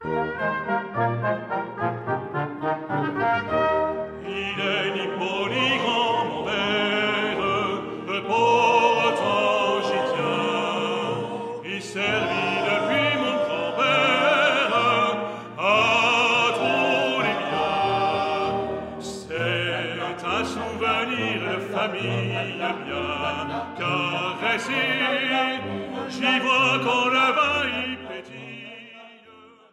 Il est ni beau ni grand, mon père, pourtant j'y tiens. Il servit depuis mon grand-père à tous les biens. C'est un souvenir de famille bien caressé. J'y vois quand le vin y pétille.